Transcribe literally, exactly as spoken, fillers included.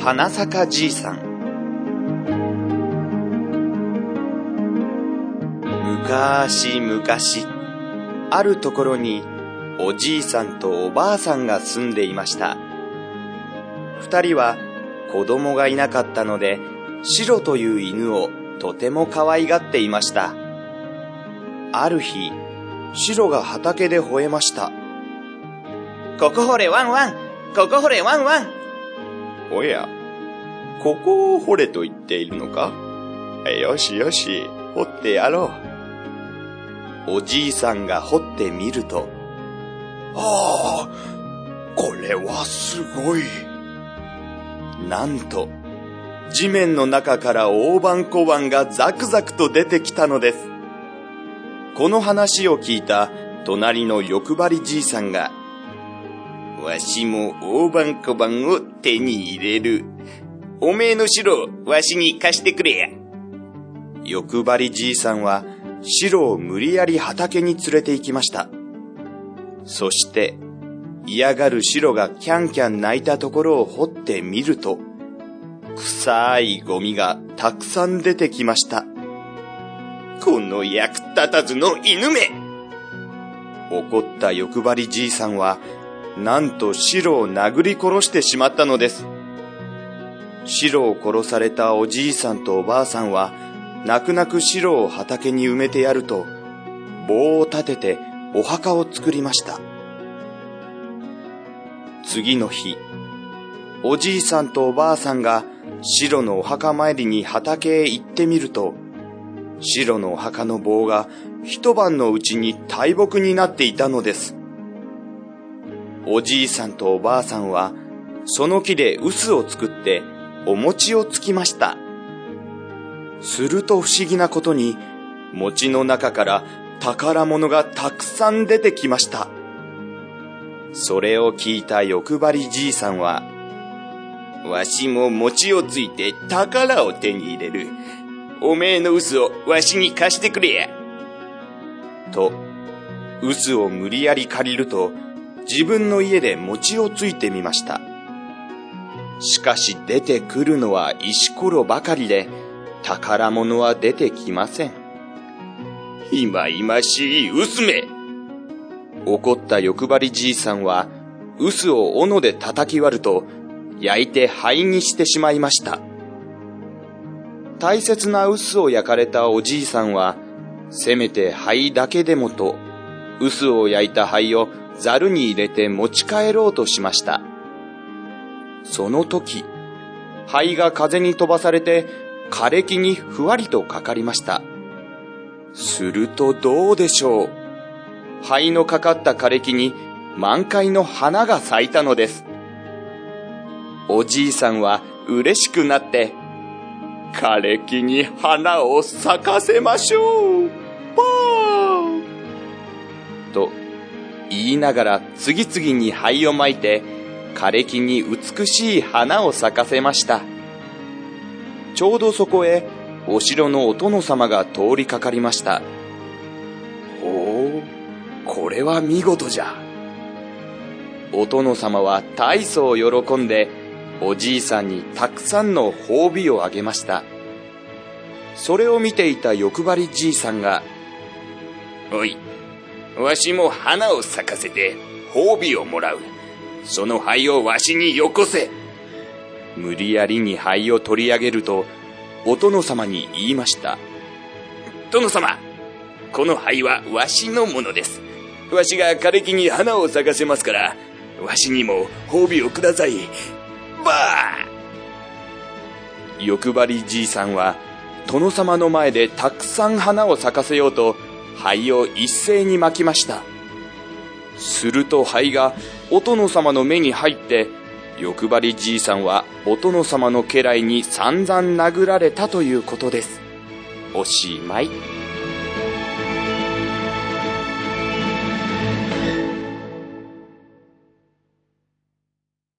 花咲じいさん。むかしむかし、あるところにおじいさんとおばあさんが住んでいました。二人は子供がいなかったので、シロという犬をとても可愛がっていました。ある日、シロが畑で吠えました。ここ掘れワンワン、ここ掘れワンワン。おや、ここを掘れと言っているのか。よしよし、掘ってやろう。おじいさんが掘ってみると、ああ、これはすごい。なんと、地面の中から大判小判がザクザクと出てきたのです。この話を聞いた隣の欲張りじいさんが、わしも大判小判を手に入れる。おめえの城をわしに貸してくれや。欲張りじいさんは城を無理やり畑に連れて行きました。そして嫌がる城がキャンキャン鳴いたところを掘ってみると、臭いゴミがたくさん出てきました。この役立たずの犬め！怒った欲張りじいさんは、なんとシロを殴り殺してしまったのです。シロを殺されたおじいさんとおばあさんは、泣く泣くシロを畑に埋めてやると、棒を立ててお墓を作りました。次の日、おじいさんとおばあさんがシロのお墓参りに畑へ行ってみると、シロのお墓の棒が一晩のうちに大木になっていたのです。おじいさんとおばあさんはその木で臼を作ってお餅をつきました。すると不思議なことに、餅の中から宝物がたくさん出てきました。それを聞いた欲張りじいさんは、わしも餅をついて宝を手に入れる。おめえの臼をわしに貸してくれや。と、臼を無理やり借りると、自分の家で餅をついてみました。しかし出てくるのは石ころばかりで、宝物は出てきません。いまいましい臼め！怒った欲張りじいさんは、臼を斧で叩き割ると、焼いて灰にしてしまいました。大切な臼を焼かれたおじいさんは、せめて灰だけでもと、臼を焼いた灰をざるに入れて持ち帰ろうとしました。その時、灰が風に飛ばされて枯れ木にふわりとかかりました。するとどうでしょう。灰のかかった枯れ木に満開の花が咲いたのです。おじいさんは嬉しくなって、枯れ木に花を咲かせましょう、パーと言いながら次々に灰をまいて、枯れ木に美しい花を咲かせました。ちょうどそこへお城のお殿様が通りかかりました。ほう、これは見事じゃ。お殿様は大層喜んで、おじいさんにたくさんの褒美をあげました。それを見ていた欲張りじいさんが、おい、わしも花を咲かせて褒美をもらう。その灰をわしによこせ。無理やりに灰を取り上げると、お殿様に言いました。殿様、この灰はわしのものです。わしが枯れ木に花を咲かせますから、わしにも褒美をください。ばー！欲張りじいさんは、殿様の前でたくさん花を咲かせようと、灰を一斉に撒きました。すると灰がお殿様の目に入って、欲張りじいさんはお殿様の家来に散々殴られたということです。おしまい。